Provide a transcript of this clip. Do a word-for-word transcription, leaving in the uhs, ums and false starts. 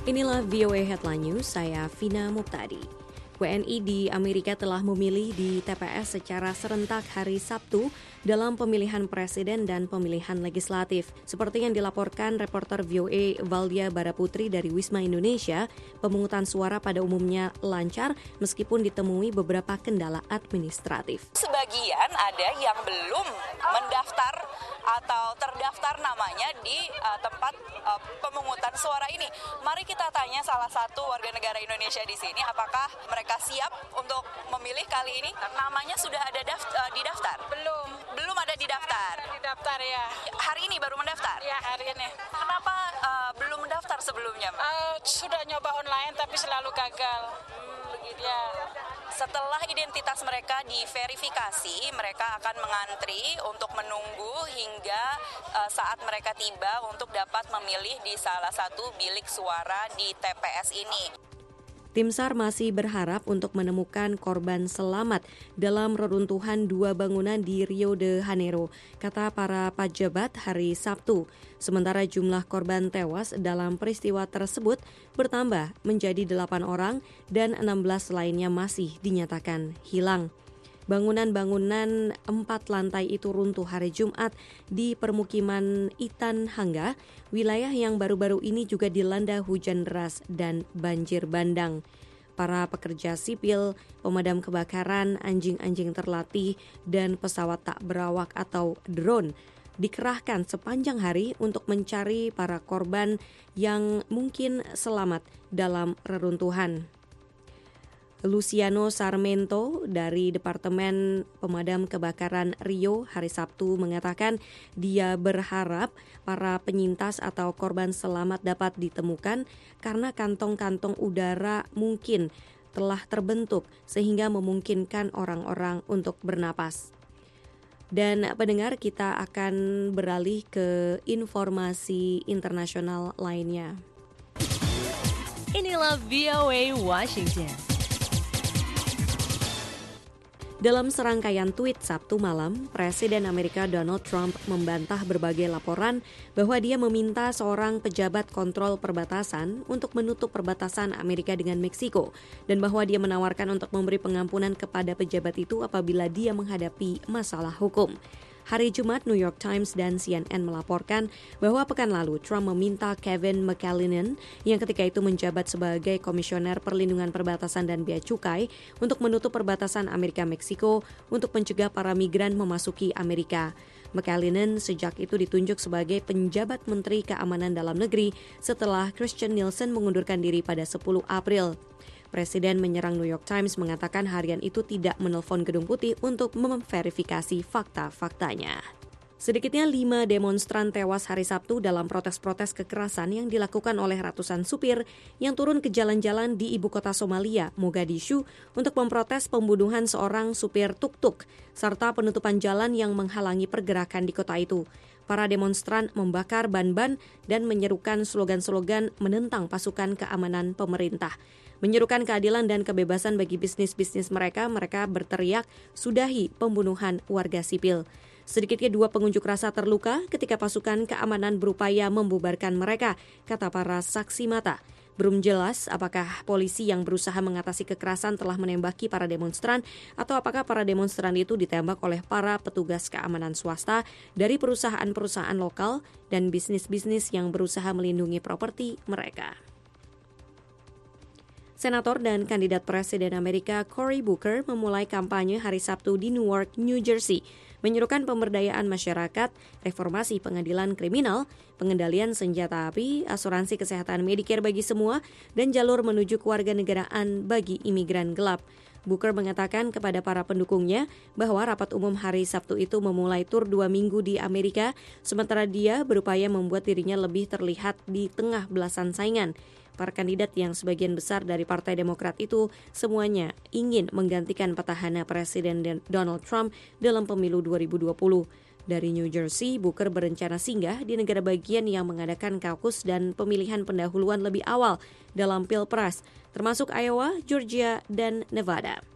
Inilah V O A Headline News, saya Vina Muqtadi. W N I di Amerika telah memilih di T P S secara serentak hari Sabtu dalam pemilihan presiden dan pemilihan legislatif. Seperti yang dilaporkan reporter V O A Valdia Baraputri dari Wisma Indonesia, pemungutan suara pada umumnya lancar meskipun ditemui beberapa kendala administratif. Sebagian ada yang belum mendaftar atau terdaftar namanya di uh, tempat uh, pemungutan suara ini. Mari kita tanya salah satu warga negara Indonesia di sini, apakah mereka siap untuk memilih kali ini? Namanya sudah ada daft- uh, di daftar? Belum. Belum ada di daftar? Di daftar ya. Hari ini baru mendaftar? Ya, hari ini. Kenapa uh, belum mendaftar sebelumnya, Mbak? Uh, sudah nyoba online tapi selalu gagal. Hmm, begitu. Ya. Setelah identitas mereka diverifikasi, mereka akan mengantri untuk menunggu hingga uh, saat mereka tiba untuk dapat memilih di salah satu bilik suara di T P S ini. Tim SAR masih berharap untuk menemukan korban selamat dalam reruntuhan dua bangunan di Rio de Janeiro, kata para pejabat hari Sabtu. Sementara jumlah korban tewas dalam peristiwa tersebut bertambah menjadi delapan orang dan enam belas lainnya masih dinyatakan hilang. Bangunan-bangunan empat lantai itu runtuh hari Jumat di permukiman Itanhangga, wilayah yang baru-baru ini juga dilanda hujan deras dan banjir bandang. Para pekerja sipil, pemadam kebakaran, anjing-anjing terlatih, dan pesawat tak berawak atau drone dikerahkan sepanjang hari untuk mencari para korban yang mungkin selamat dalam reruntuhan. Luciano Sarmento dari Departemen Pemadam Kebakaran Rio hari Sabtu mengatakan dia berharap para penyintas atau korban selamat dapat ditemukan karena kantong-kantong udara mungkin telah terbentuk sehingga memungkinkan orang-orang untuk bernapas. Dan pendengar, kita akan beralih ke informasi internasional lainnya. Inilah V O A Washington. Dalam serangkaian tweet Sabtu malam, Presiden Amerika Donald Trump membantah berbagai laporan bahwa dia meminta seorang pejabat kontrol perbatasan untuk menutup perbatasan Amerika dengan Meksiko dan bahwa dia menawarkan untuk memberi pengampunan kepada pejabat itu apabila dia menghadapi masalah hukum. Hari Jumat, New York Times dan C N N melaporkan bahwa pekan lalu Trump meminta Kevin McAleenan yang ketika itu menjabat sebagai Komisioner Perlindungan Perbatasan dan Bea Cukai untuk menutup perbatasan Amerika-Meksiko untuk mencegah para migran memasuki Amerika. McAleenan sejak itu ditunjuk sebagai penjabat Menteri Keamanan Dalam Negeri setelah Christian Nielsen mengundurkan diri pada sepuluh April. Presiden menyerang New York Times mengatakan harian itu tidak menelpon Gedung Putih untuk memverifikasi fakta-faktanya. Sedikitnya lima demonstran tewas hari Sabtu dalam protes-protes kekerasan yang dilakukan oleh ratusan supir yang turun ke jalan-jalan di ibu kota Somalia, Mogadishu, untuk memprotes pembunuhan seorang supir tuk-tuk serta penutupan jalan yang menghalangi pergerakan di kota itu. Para demonstran membakar ban-ban dan menyerukan slogan-slogan menentang pasukan keamanan pemerintah. Menyerukan keadilan dan kebebasan bagi bisnis-bisnis mereka, mereka berteriak, "Sudahi pembunuhan warga sipil." Sedikitnya dua pengunjuk rasa terluka ketika pasukan keamanan berupaya membubarkan mereka, kata para saksi mata. Belum jelas apakah polisi yang berusaha mengatasi kekerasan telah menembaki para demonstran atau apakah para demonstran itu ditembak oleh para petugas keamanan swasta dari perusahaan-perusahaan lokal dan bisnis-bisnis yang berusaha melindungi properti mereka. Senator dan kandidat Presiden Amerika Cory Booker memulai kampanye hari Sabtu di Newark, New Jersey, menyerukan pemberdayaan masyarakat, reformasi pengadilan kriminal, pengendalian senjata api, asuransi kesehatan Medicare bagi semua, dan jalur menuju kewarganegaraan bagi imigran gelap. Booker mengatakan kepada para pendukungnya bahwa rapat umum hari Sabtu itu memulai tur dua minggu di Amerika, sementara dia berupaya membuat dirinya lebih terlihat di tengah belasan saingan. Para kandidat yang sebagian besar dari Partai Demokrat itu semuanya ingin menggantikan petahana Presiden Donald Trump dalam pemilu dua ribu dua puluh. Dari New Jersey, Booker berencana singgah di negara bagian yang mengadakan kaukus dan pemilihan pendahuluan lebih awal dalam Pilpres, termasuk Iowa, Georgia, dan Nevada.